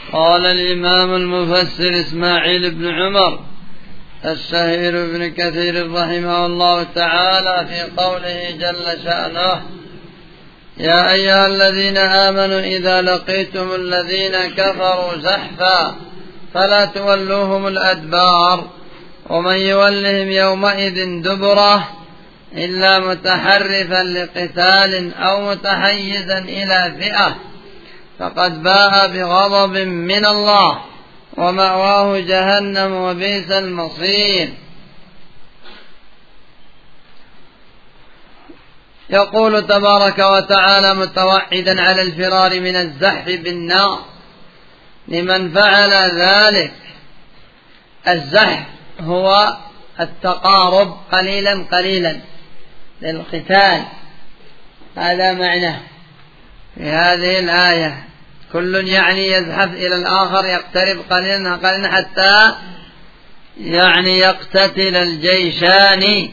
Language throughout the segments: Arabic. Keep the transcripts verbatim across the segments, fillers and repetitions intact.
قال الإمام المفسر إسماعيل بن عمر الشهير بن كثير رحمه الله تعالى في قوله جل شأنه: يا أيها الذين آمنوا إذا لقيتم الذين كفروا زحفا فلا تولوهم الأدبار ومن يولهم يومئذ دبره إلا متحرفا لقتال أو متحيزا إلى فئة فقد باء بغضب من الله ومأواه جهنم وبئس المصير. يقول تبارك وتعالى متوعدا على الفرار من الزحف بالنار لمن فعل ذلك. الزحف هو التقارب قليلا قليلا للقتال، هذا معناه في هذه الآية. كل يعني يزحف إلى الآخر يقترب قليلا قليلا حتى يعني يقتتل الجيشان.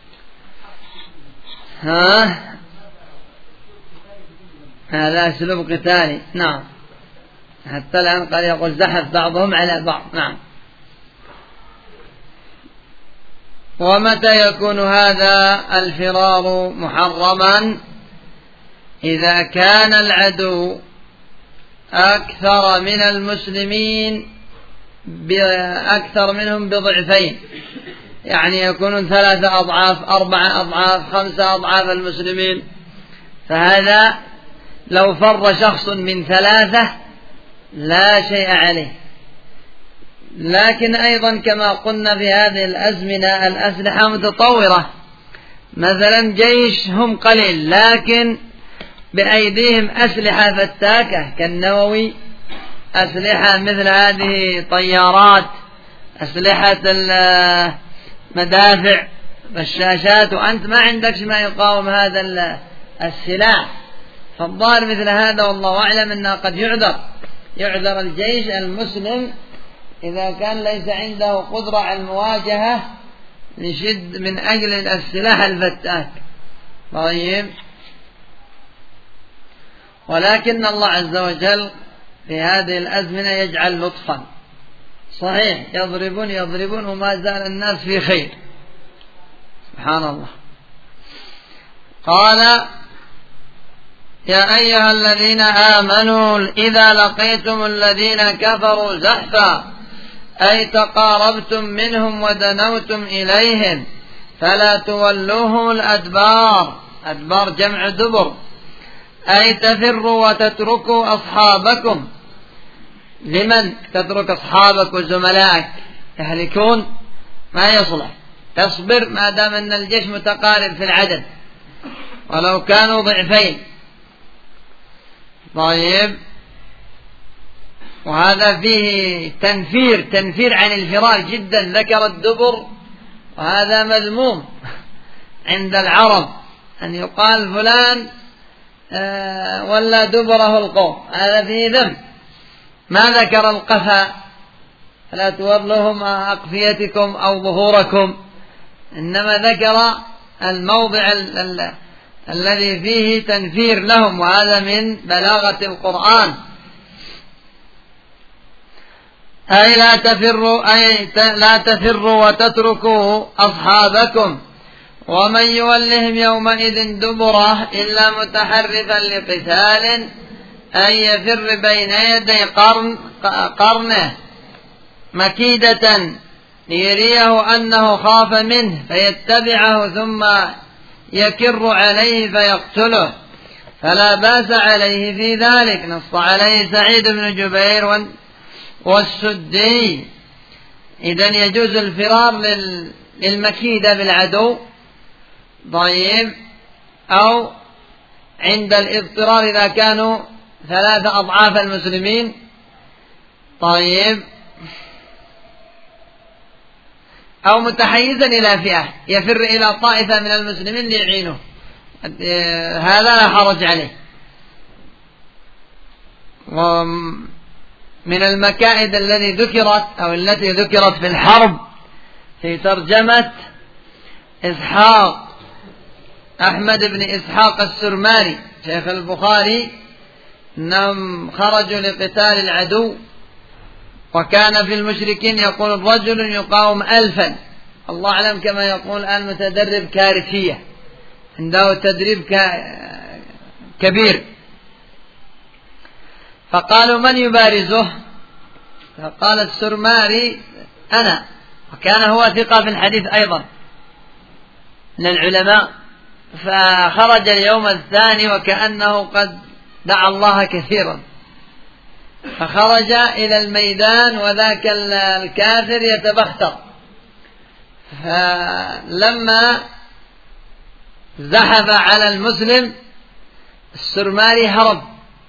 ها هذا أسلوب قتالي. نعم، حتى الآن قال يقول زحف بعضهم على بعض. نعم. ومتى يكون هذا الفرار محرما؟ إذا كان العدو أكثر من المسلمين أكثر منهم بضعفين، يعني يكونون ثلاثة أضعاف أربعة أضعاف خمسة أضعاف المسلمين، فهذا لو فر شخص من ثلاثة لا شيء عليه. لكن أيضا كما قلنا في هذه الأزمنة الأسلحة متطورة، مثلا جيش هم قليل لكن بأيديهم أسلحة فتاكة كالنووي، أسلحة مثل هذه طيارات، أسلحة المدافع والشاشات، وأنت ما عندك ما يقاوم هذا السلاح. فالظاهر مثل هذا والله أعلم أنه قد يعذر يعذر الجيش المسلم إذا كان ليس عنده قدرة على المواجهة لشد من أجل السلاح الفتاك. طيب، ولكن الله عز وجل في هذه الأزمنة يجعل لطفا. صحيح يضربون يضربون وما زال الناس في خير، سبحان الله. قال: يا أيها الذين آمنوا إذا لقيتم الذين كفروا زحفا أي تقاربتم منهم ودنوتم إليهم فلا تولوهم الأدبار. أدبار جمع دبر، أي تفروا وتتركوا أصحابكم. لمن تترك أصحابك وزملائك؟ يهلكون، ما يصلح. تصبر ما دام أن الجيش متقارب في العدد ولو كانوا ضعفين. طيب، وهذا فيه تنفير تنفير عن الفرار جدا. ذكر الدبر وهذا مذموم عند العرب، أن يقال فلان آه ولا دبره القوم، هذا فيه ذنب. ما ذكر القفا، لا تولوهم أقفيتكم أو ظهوركم، إنما ذكر الموضع ال ال الذي فيه تنفير لهم، وهذا من بلاغة القرآن. أي لا تفروا أي لا تفروا وتتركوا أصحابكم ومن يولهم يومئذ دبره إلا متحرفا لقتال أي يفر بين يدي قرن قرنه مكيدة ليريه أنه خاف منه فيتبعه ثم يكر عليه فيقتله، فلا بأس عليه في ذلك. نص عليه سعيد بن جبير والسدي. إذن يجوز الفرار للمكيدة بالعدو. طيب، أو عند الاضطرار إذا كانوا ثلاثة أضعاف المسلمين. طيب، أو متحيزا إلى فئة يفر إلى طائفة من المسلمين ليعينه، هذا لا حرج عليه. ومن المكائد الذي ذكرت أو التي ذكرت في الحرب في ترجمة إسحاق أحمد بن إسحاق السرماني شيخ البخاري، أنهم خرجوا لقتال العدو وكان في المشركين يقول رجل يقاوم ألفا، الله أعلم كما يقول الآن متدرب كارثية، عنده تدريب كبير. فقالوا من يبارزه؟ فقال السرماري أنا، وكان هو ثقة في الحديث أيضا من العلماء. فخرج اليوم الثاني وكأنه قد دعا الله كثيرا، فخرج إلى الميدان وذاك الكافر يتبختر. فلما زحف على المسلم السرماري هرب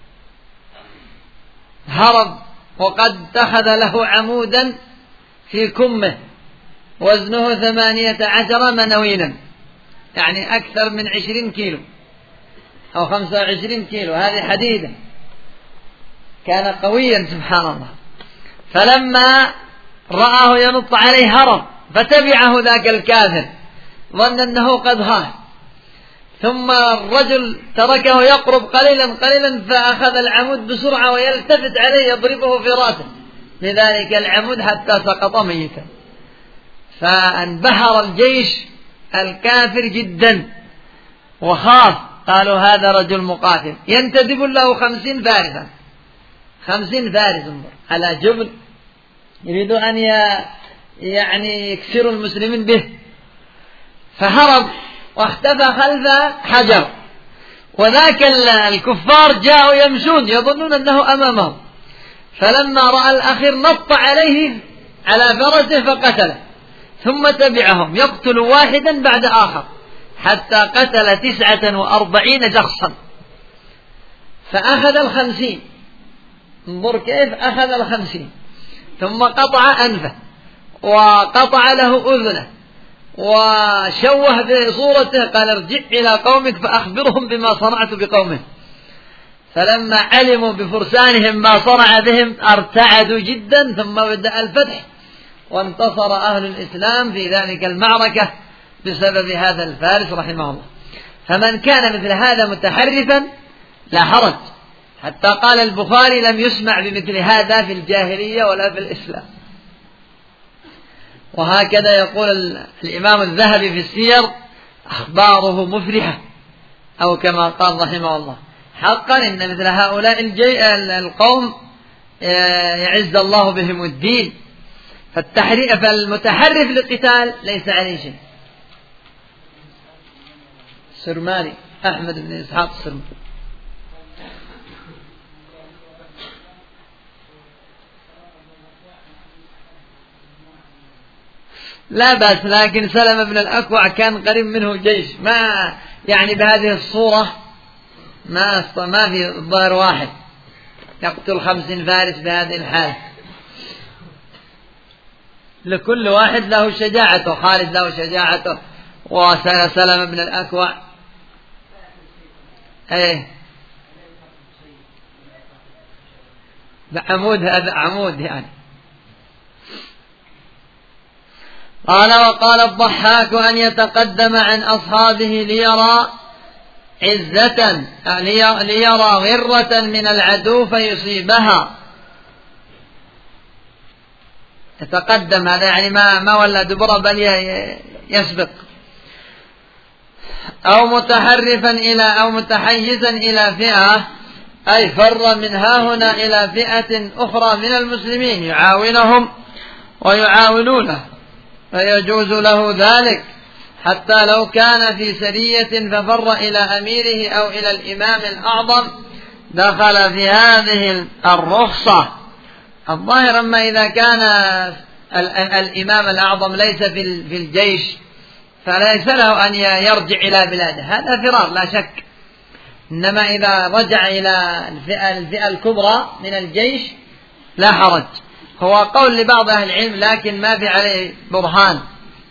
هرب وقد اتخذ له عمودا في كمه وزنه ثمانية عشر منوينا، يعني أكثر من عشرين كيلو أو خمسة وعشرين كيلو، هذه حديدة، كان قويا سبحان الله. فلما رآه ينط عليه هرب، فتبعه ذاك الكافر ظن أنه قد هان، ثم الرجل تركه يقرب قليلا قليلا فأخذ العمود بسرعة ويلتفت عليه يضربه في رأسه لذلك العمود حتى سقط ميتا. فانبهر الجيش الكافر جدا وخاف، قالوا هذا رجل مقاتل ينتدب له خمسين فارسا، خمسين فارس على جبل يريدوا أن يعني يكسروا المسلمين به. فهرب واختفى خلف حجر، وذاك الكفار جاءوا يمشون يظنون أنه أمامهم، فلما رأى الأخير نط عليه على فرسه فقتله، ثم تبعهم يقتل واحدا بعد آخر حتى قتل تسعة وأربعين شخصا، فأخذ الخمسين. انظر كيف أخذ الخمسين، ثم قطع أنفه وقطع له أذنه وشوه بصورته، قال ارجع إلى قومك فأخبرهم بما صنعت بقومه. فلما علموا بفرسانهم ما صنع بهم ارتعدوا جدا، ثم بدأ الفتح وانتصر أهل الإسلام في ذلك المعركة بسبب هذا الفارس رحمه الله. فمن كان مثل هذا متحرفا لا حرج، حتى قال البخاري لم يسمع بمثل هذا في الجاهلية ولا في الإسلام. وهكذا يقول الإمام الذهبي في السير أخباره مفرحة، أو كما قال رحمه الله حقا إن مثل هؤلاء القوم يعز الله بهم الدين. فالمتحرف للقتال ليس عليه شيء. السرماري أحمد بن إسحاق السرماري. لا بأس، لكن سلمة بن الأكوع كان قريب منه جيش، ما يعني بهذه الصورة ما ما في الظاهر واحد يقتل خمسين فارس بهذه الحالة. لكل واحد له شجاعته، خالد له شجاعته وسلمة بن الأكوع ايه بعمود، هذا عمود يعني. قال وقال الضحاك أن يتقدم عن أصحابه ليرى عزة ليرى غرة من العدو فيصيبها. يتقدم هذا يعني ما ما ولا دبر بل يسبق. أو متحرفا إلى أو متحيزا إلى فئة، أي فر من ها هنا إلى فئة أخرى من المسلمين يعاونهم ويعاونونه، فيجوز له ذلك حتى لو كان في سرية ففر إلى أميره أو إلى الإمام الأعظم دخل في هذه الرخصة. الظاهر أما إذا كان الإمام الأعظم ليس في الجيش فليس له أن يرجع إلى بلاده، هذا فرار لا شك. إنما إذا رجع إلى الفئة, الفئة الكبرى من الجيش لا حرج. هو قول لبعض أهل العلم لكن ما في عليه برهان.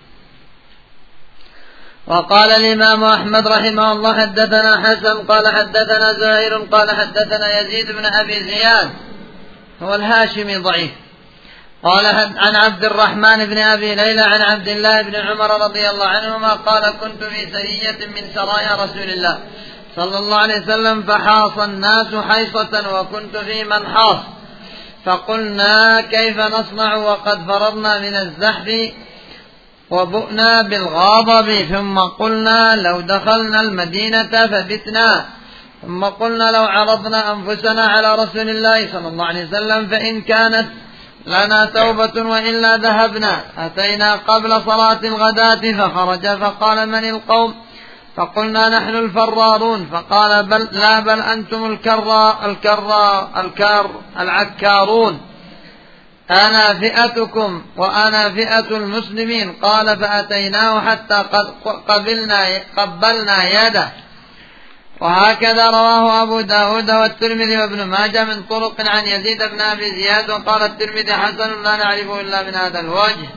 وقال الإمام أحمد رحمه الله حدثنا حسن قال حدثنا زهير قال حدثنا يزيد بن أبي زياد هو الهاشمي ضعيف، قال عن عبد الرحمن بن أبي ليلى عن عبد الله بن عمر رضي الله عنهما قال كنت في سرية من سرايا رسول الله صلى الله عليه وسلم فحاص الناس حيصة وكنت في من حاص، فقلنا كيف نصنع وقد فررنا من الزحف وبؤنا بالغضب، ثم قلنا لو دخلنا المدينة فبتنا، ثم قلنا لو عرضنا أنفسنا على رسول الله صلى الله عليه وسلم فإن كانت لنا توبة وإلا ذهبنا. أتينا قبل صلاة الغداة فخرج فقال من القوم؟ فقلنا نحن الفرارون. فقال بل لا بل أنتم الكرا الكرا الكار العكارون، أنا فئتكم وأنا فئة المسلمين. قال فأتيناه حتى قبلنا قبلنا يده. وهكذا رواه أبو داود والترمذي وابن ماجه من طرق عن يزيد بن أبي زياد، وقال الترمذي حسن لا نعرفه إلا من هذا الوجه.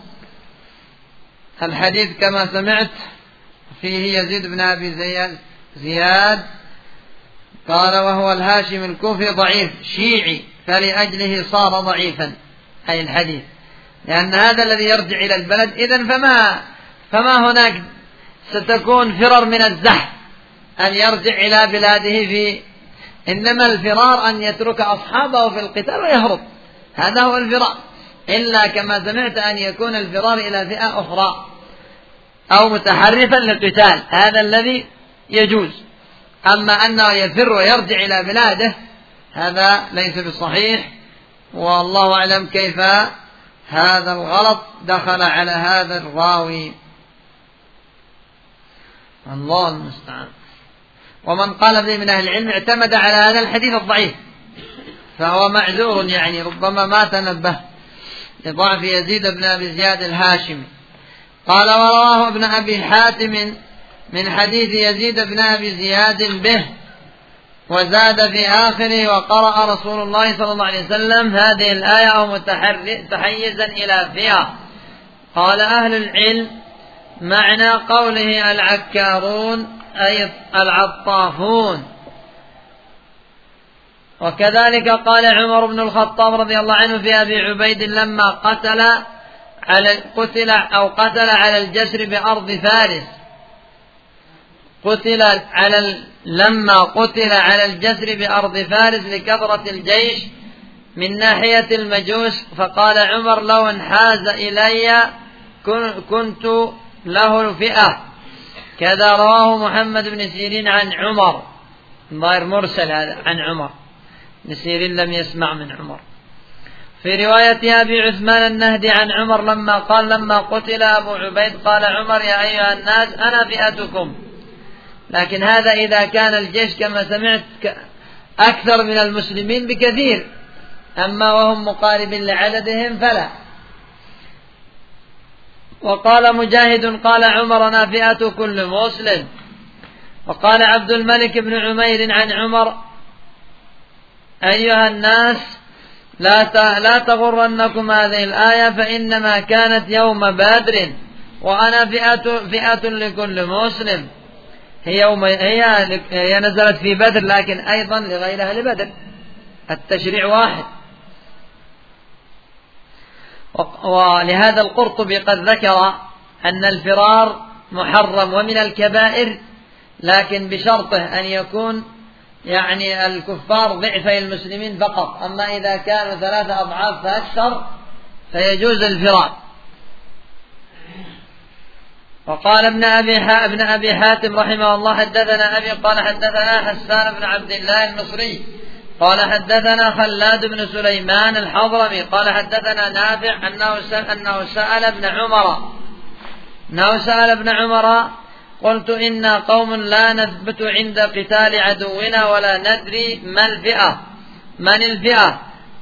الحديث كما سمعت فيه يزيد بن أبي زياد قال وهو الهاشم الكوفي ضعيف شيعي، فلأجله صار ضعيفا أي الحديث، لأن هذا الذي يرجع إلى البلد. إذن فما, فما هناك ستكون فرر من الزحف أن يرجع إلى بلاده في، إنما الفرار أن يترك أصحابه في القتال ويهرب، هذا هو الفرار. إلا كما سمعت أن يكون الفرار إلى فئة أخرى أو متحرفا للقتال، هذا الذي يجوز. أما أنه يفر ويرجع إلى بلاده هذا ليس بالصحيح، والله أعلم كيف هذا الغلط دخل على هذا الراوي، الله المستعان. ومن قال به من أهل العلم اعتمد على هذا الحديث الضعيف فهو معذور، يعني ربما ما تنبه لضعف يزيد بن أبي زياد الهاشمي. قال ورواه ابن أبي حاتم من حديث يزيد بن أبي زياد به، وزاد في آخره وقرأ رسول الله صلى الله عليه وسلم هذه الآية أو متحيزا إلى فئة. قال أهل العلم معنى قوله العكارون أي العطافون. وكذلك قال عمر بن الخطاب رضي الله عنه في أبي عبيد لما قتل على قتل أو قتل على الجسر بأرض فارس، قتل على لما قتل على الجسر بأرض فارس لكثرة الجيش من ناحية المجوس، فقال عمر لو انحاز إلي كنت له الفئة. كذا رواه محمد بن سيرين عن عمر، ظاهر مرسل هذا عن عمر، بن سيرين لم يسمع من عمر. في رواية أبي عثمان النهدي عن عمر لما قال لما قتل أبو عبيد قال عمر يا أيها الناس أنا فئتكم. لكن هذا إذا كان الجيش كما سمعت أكثر من المسلمين بكثير، أما وهم مقارب لعددهم فلا. وقال مجاهد قال عمر أنا فئة كل مسلم. وقال عبد الملك بن عمير عن عمر أيها الناس لا لا تغرنكم هذه الآية فإنما كانت يوم بدر وأنا فئة, فئة لكل مسلم. هي, يوم هي, هي نزلت في بدر لكن أيضا لغير أهل بدر، التشريع واحد. ولهذا القرطبي قد ذكر أن الفرار محرم ومن الكبائر، لكن بشرطه أن يكون يعني الكفار ضعفي المسلمين فقط، أما إذا كانوا ثلاثة أضعاف فأكثر فيجوز الفرار. وقال ابن أبي, ابن أبي حاتم رحمه الله حدثنا أبي قال حدثنا حسان بن عبد الله المصري قال حدثنا خلاد بن سليمان الحضرمي قال حدثنا نافع أنه سأل, أنه سأل ابن عمر أنه سأل ابن عمر قلت إنا قوم لا نثبت عند قتال عدونا ولا ندري ما الفئة من الفئة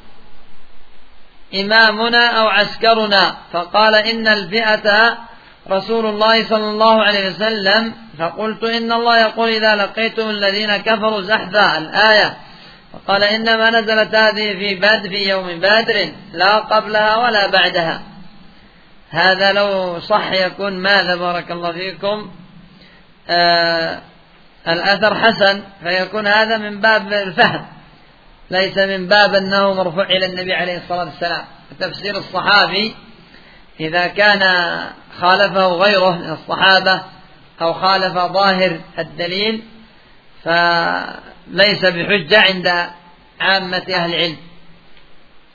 إمامنا أو عسكرنا، فقال إن الفئة رسول الله صلى الله عليه وسلم. فقلت إن الله يقول إذا لقيتم الذين كفروا زحفا الآية، فقال إنما نزلت هذه في بدر في يوم بدر لا قبلها ولا بعدها. هذا لو صح يكون ماذا بارك الله فيكم آه الأثر حسن، فيكون هذا من باب الفهم ليس من باب أنه مرفوع إلى النبي عليه الصلاة والسلام. تفسير الصحابي إذا كان خالفه غيره من الصحابة أو خالف ظاهر الدليل فليس بحجة عند عامة أهل العلم.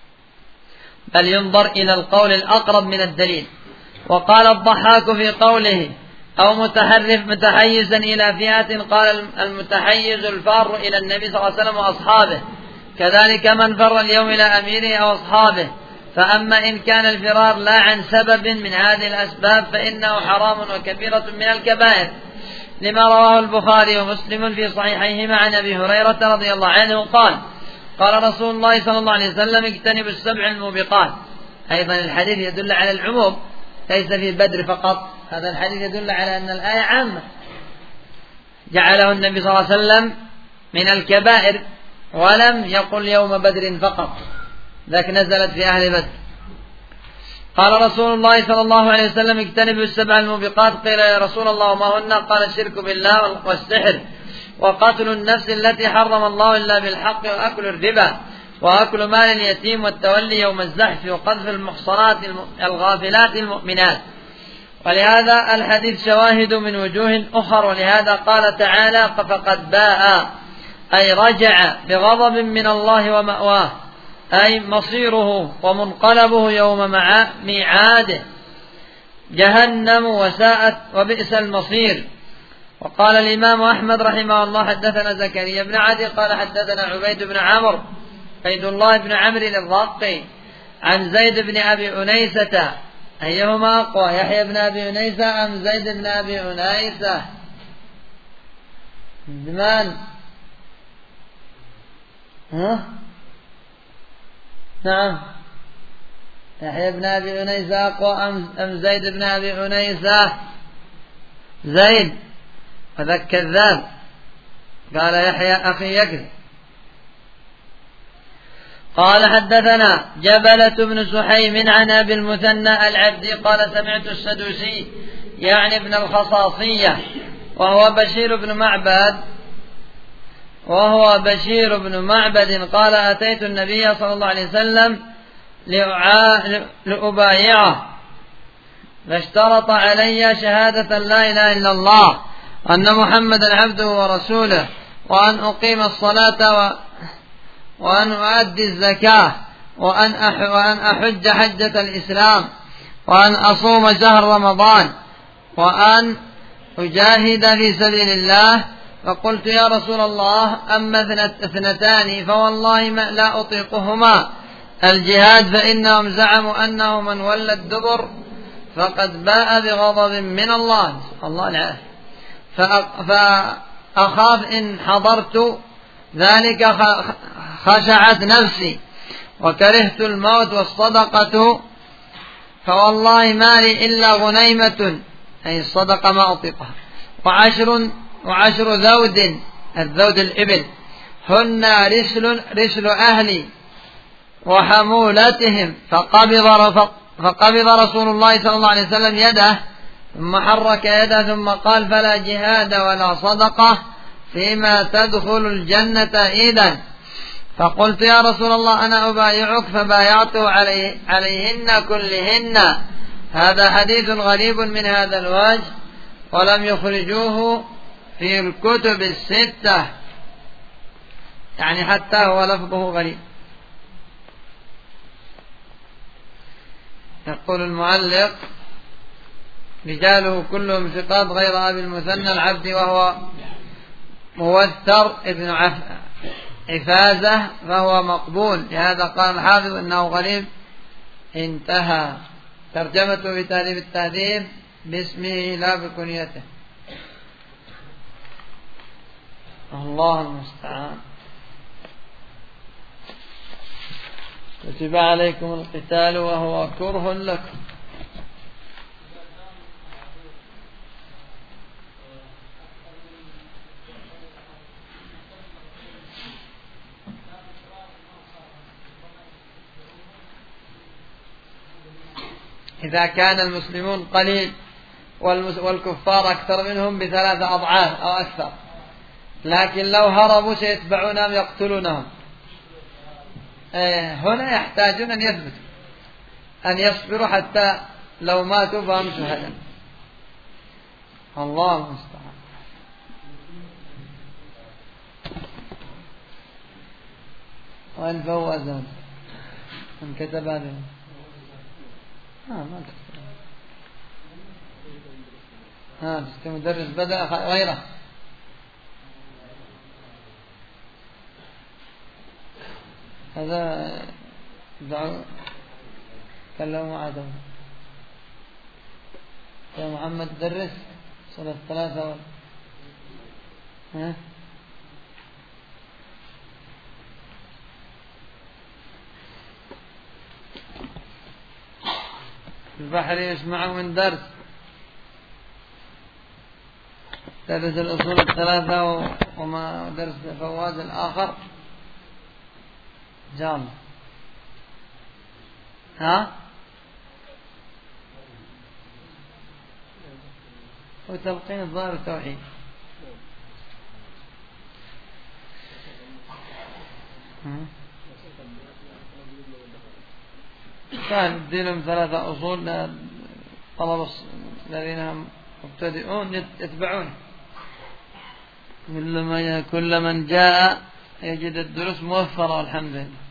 بل ينظر إلى القول الأقرب من الدليل. وقال الضحاك في قوله أو متحرف متحيزا إلى فئة، قال المتحيز الفار إلى النبي صلى الله عليه وسلم وأصحابه، كذلك من فر اليوم إلى أميره أو أصحابه. فأما إن كان الفرار لا عن سبب من هذه الأسباب فإنه حرام وكبيرة من الكبائر، لما رواه البخاري ومسلم في صحيحيهما عن أبي هريرة رضي الله عنه قال قال رسول الله صلى الله عليه وسلم اجتنبوا السبع الموبقات. أيضا الحديث يدل على العموم ليس في بدر فقط، هذا الحديث يدل على أن الآية عامة، جعله النبي صلى الله عليه وسلم من الكبائر ولم يقل يوم بدر فقط، ذاك نزلت في أهل بدر. قال رسول الله صلى الله عليه وسلم اجتنبوا السبع الموبقات. قيل يا رسول الله ما هن؟ قال الشرك بالله والسحر وقتل النفس التي حرم الله إلا بالحق وأكل الربا وأكل مال اليتيم والتولي يوم الزحف وقذف المحصنات الغافلات المؤمنات. ولهذا الحديث شواهد من وجوه أخر، ولهذا قال تعالى فقد باء أي رجع بغضب من الله ومأواه، أي مصيره ومنقلبه يوم ميعاده جهنم وساءت وبئس المصير. وقال الإمام أحمد رحمه الله حدثنا زكريا بن عدي قال حدثنا عبيد بن عمرو عبيد الله بن عمرو الرقي عن زيد بن أبي أنيسة. أيهما أقوى، يحيى بن أبي أنيسة أم زيد بن أبي أنيسة؟ بمن؟ ها؟ نعم، يحيى بن أبي أنيسة أقوى أم زيد بن أبي أنيسة؟ زيد، وذاك كذاب، قال يحيى أخي يكذب. قال حدثنا جبلة بن سحيم عن أبي المثنى العبدي قال سمعت السدوسي يعني ابن الخصاصية وهو بشير بن معبد وهو بشير بن معبد قال أتيت النبي صلى الله عليه وسلم لأبايعه فاشترط علي شهادة لا إله إلا الله وأن محمدا عبده ورسوله وأن أقيم الصلاة و وأن أؤدي الزكاة وأن وأن أحج حجة الإسلام وأن أصوم شهر رمضان وأن أجاهد في سبيل الله. فقلت يا رسول الله أما اثنتان فوالله ما لا أطيقهما، الجهاد فإنهم زعموا أنه من ولى الدبر فقد باء بغضب من الله الله العافية، فأخاف إن حضرت ذلك خشعت نفسي وكرهت الموت والصدقة فوالله ما لي إلا غنيمة أي الصدقة ما أطيقها وعشر وعشر ذود، الذود الإبل، هن رسل رسل أهلي وحمولتهم. فقبض فقبض رسول الله صلى الله عليه وسلم يده ثم حرك يده ثم قال فلا جهاد ولا صدقة فيما تدخل الجنة إذن. فقلت يا رسول الله أنا أبايعك فبايعته عليه عليهن كلهن. هذا حديث غريب من هذا الوجه ولم يخرجوه في الكتب الستة، يعني حتى هو لفظه غريب. يقول المعلق رجاله كلهم ثقات غير أبي المثنى العبد وهو موثر ابن عفازة فهو مقبول، لهذا قال الحافظ إنه غريب. انتهى. ترجمته بتهذيب التهذيب باسمه لا بكنيته. الله المستعان. كتب عليكم القتال وهو كره لكم. إذا كان المسلمون قليل والكفار أكثر منهم بثلاثة أضعاف أو أكثر، لكن لو هربوا سيتبعونهم يقتلونهم. هنا يحتاجون أن يثبتوا أن يصبروا حتى لو ماتوا فهم شهداء. الله المستعان. وإن فوزون من كتب هذه ها ما ها كمدرس بدأ غيره. هذا دعوا كلموا عادهم يا محمد درس صلاة ثلاثة. ها البحر يسمعه من درس درس الأصول الثلاثة وما درس فواد الآخر جال. ها وتلقين الظاهر التوحيد. كان الدين ثلاثة أصول طلب الذين هم مبتدئون يتبعون كل من جاء يجد الدروس موفرة والحمد لله.